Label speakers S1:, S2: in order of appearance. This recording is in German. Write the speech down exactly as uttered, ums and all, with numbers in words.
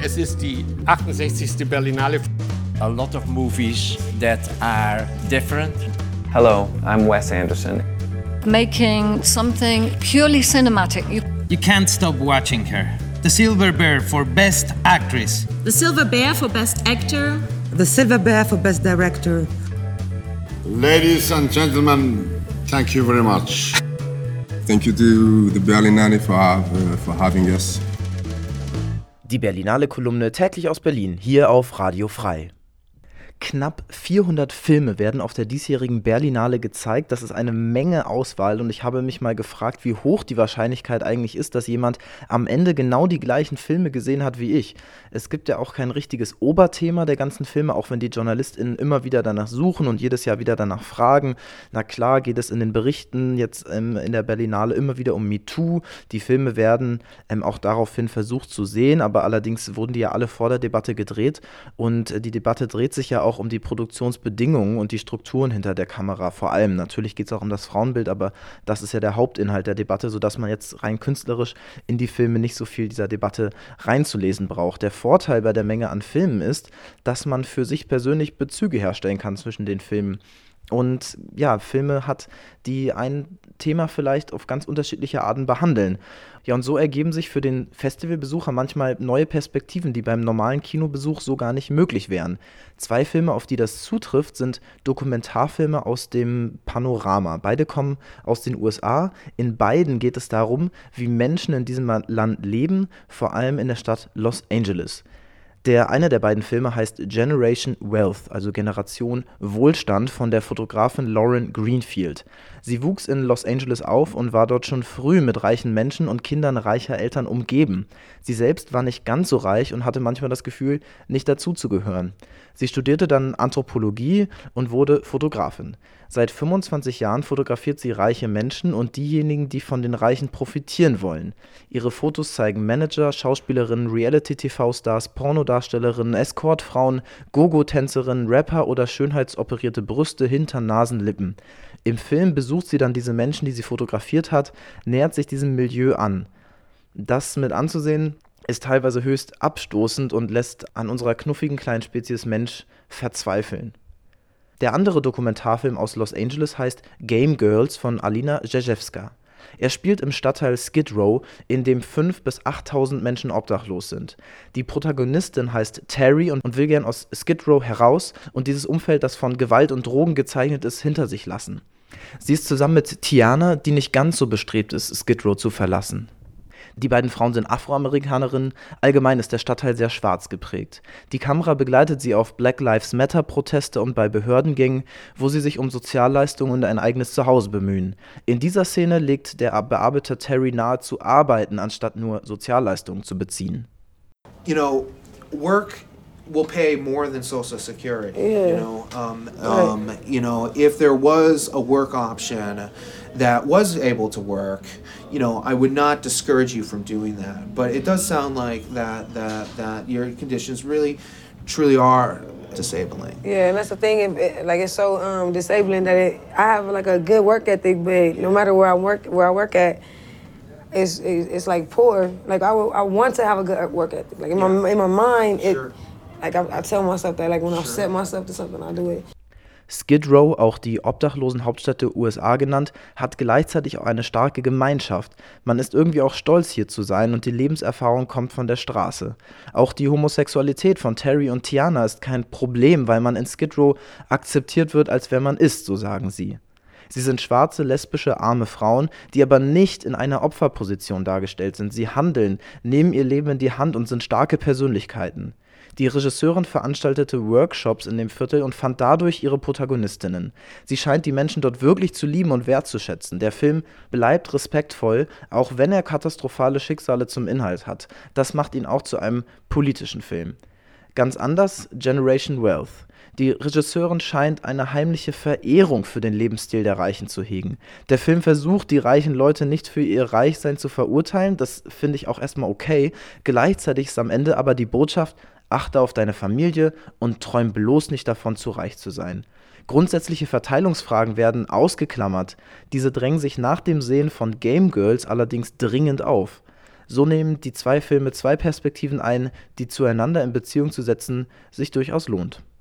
S1: Es ist die achtundsechzigste Berlinale.
S2: A lot of movies that are different.
S3: Hello, I'm Wes Anderson.
S4: Making something purely cinematic. You,
S5: you can't stop watching her. The Silver Bear for Best Actress.
S6: The Silver Bear for Best Actor.
S7: The Silver Bear for Best Director.
S8: Ladies and gentlemen, thank you very much.
S9: Thank you to the Berlinale for, uh, for having us.
S10: Die Berlinale-Kolumne täglich aus Berlin, hier auf Radio Frei. Knapp vierhundert Filme werden auf der diesjährigen Berlinale gezeigt. Das ist eine Menge Auswahl und ich habe mich mal gefragt, wie hoch die Wahrscheinlichkeit eigentlich ist, dass jemand am Ende genau die gleichen Filme gesehen hat wie ich. Es gibt ja auch kein richtiges Oberthema der ganzen Filme, auch wenn die JournalistInnen immer wieder danach suchen und jedes Jahr wieder danach fragen. Na klar geht es in den Berichten jetzt ähm, in der Berlinale immer wieder um MeToo. Die Filme werden ähm, auch daraufhin versucht zu sehen, aber allerdings wurden die ja alle vor der Debatte gedreht und äh, die Debatte dreht sich ja auch um die Produktionsbedingungen und die Strukturen hinter der Kamera vor allem. Natürlich geht es auch um das Frauenbild, aber das ist ja der Hauptinhalt der Debatte, sodass man jetzt rein künstlerisch in die Filme nicht so viel dieser Debatte reinzulesen braucht. Der Vorteil bei der Menge an Filmen ist, dass man für sich persönlich Bezüge herstellen kann zwischen den Filmen. Und ja, Filme hat, die ein Thema vielleicht auf ganz unterschiedliche Arten behandeln. Ja, und so ergeben sich für den Festivalbesucher manchmal neue Perspektiven, die beim normalen Kinobesuch so gar nicht möglich wären. Zwei Filme, auf die das zutrifft, sind Dokumentarfilme aus dem Panorama. Beide kommen aus den U S A. In beiden geht es darum, wie Menschen in diesem Land leben, vor allem in der Stadt Los Angeles. Der eine der beiden Filme heißt Generation Wealth, also Generation Wohlstand, von der Fotografin Lauren Greenfield. Sie wuchs in Los Angeles auf und war dort schon früh mit reichen Menschen und Kindern reicher Eltern umgeben. Sie selbst war nicht ganz so reich und hatte manchmal das Gefühl, nicht dazuzugehören. Sie studierte dann Anthropologie und wurde Fotografin. Seit fünfundzwanzig Jahren fotografiert sie reiche Menschen und diejenigen, die von den Reichen profitieren wollen. Ihre Fotos zeigen Manager, Schauspielerinnen, Reality-T V-Stars, Pornodarstellerinnen, Escortfrauen, Gogo-Tänzerinnen, Rapper oder schönheitsoperierte Brüste, Hintern, Nasen, Lippen. Im Film besucht sie dann diese Menschen, die sie fotografiert hat, nähert sich diesem Milieu an. Das mit anzusehen ist teilweise höchst abstoßend und lässt an unserer knuffigen kleinen Spezies Mensch verzweifeln. Der andere Dokumentarfilm aus Los Angeles heißt Game Girls von Alina Rzeszewska. Er spielt im Stadtteil Skid Row, in dem fünftausend bis achttausend Menschen obdachlos sind. Die Protagonistin heißt Terry und will gern aus Skid Row heraus und dieses Umfeld, das von Gewalt und Drogen gezeichnet ist, hinter sich lassen. Sie ist zusammen mit Tiana, die nicht ganz so bestrebt ist, Skid Row zu verlassen. Die beiden Frauen sind Afroamerikanerinnen, allgemein ist der Stadtteil sehr schwarz geprägt. Die Kamera begleitet sie auf Black Lives Matter-Proteste und bei Behördengängen, wo sie sich um Sozialleistungen und ein eigenes Zuhause bemühen. In dieser Szene legt der Bearbeiter Terry nahe zu arbeiten, anstatt nur Sozialleistungen zu beziehen.
S11: You know, work will pay more than Social Security.
S7: Yeah.
S11: You know, um, um, right. you know, if there was a work option that was able to work, you know, I would not discourage you from doing that. But it does sound like that that that your conditions really, truly are disabling.
S7: Yeah, and that's the thing. It, it, like it's so um, disabling that it, I have like a good work ethic, but no matter where I work, where I work at, it's it's, it's like poor. Like I, I want to have a good work ethic. Like in yeah. my in my mind, it.
S11: Sure.
S7: Like I, I tell myself that, like when I set myself to something, I do it.
S10: Skid Row, auch die Obdachlosenhauptstadt der U S A genannt, hat gleichzeitig auch eine starke Gemeinschaft. Man ist irgendwie auch stolz, hier zu sein und die Lebenserfahrung kommt von der Straße. Auch die Homosexualität von Terry und Tiana ist kein Problem, weil man in Skid Row akzeptiert wird, als wer man ist, so sagen sie. Sie sind schwarze, lesbische, arme Frauen, die aber nicht in einer Opferposition dargestellt sind. Sie handeln, nehmen ihr Leben in die Hand und sind starke Persönlichkeiten. Die Regisseurin veranstaltete Workshops in dem Viertel und fand dadurch ihre Protagonistinnen. Sie scheint die Menschen dort wirklich zu lieben und wertzuschätzen. Der Film bleibt respektvoll, auch wenn er katastrophale Schicksale zum Inhalt hat. Das macht ihn auch zu einem politischen Film. Ganz anders Generation Wealth. Die Regisseurin scheint eine heimliche Verehrung für den Lebensstil der Reichen zu hegen. Der Film versucht, die reichen Leute nicht für ihr Reichsein zu verurteilen, das finde ich auch erstmal okay. Gleichzeitig ist am Ende aber die Botschaft: Achte auf deine Familie und träum bloß nicht davon, zu reich zu sein. Grundsätzliche Verteilungsfragen werden ausgeklammert. Diese drängen sich nach dem Sehen von Game Girls allerdings dringend auf. So nehmen die zwei Filme zwei Perspektiven ein, die zueinander in Beziehung zu setzen sich durchaus lohnt.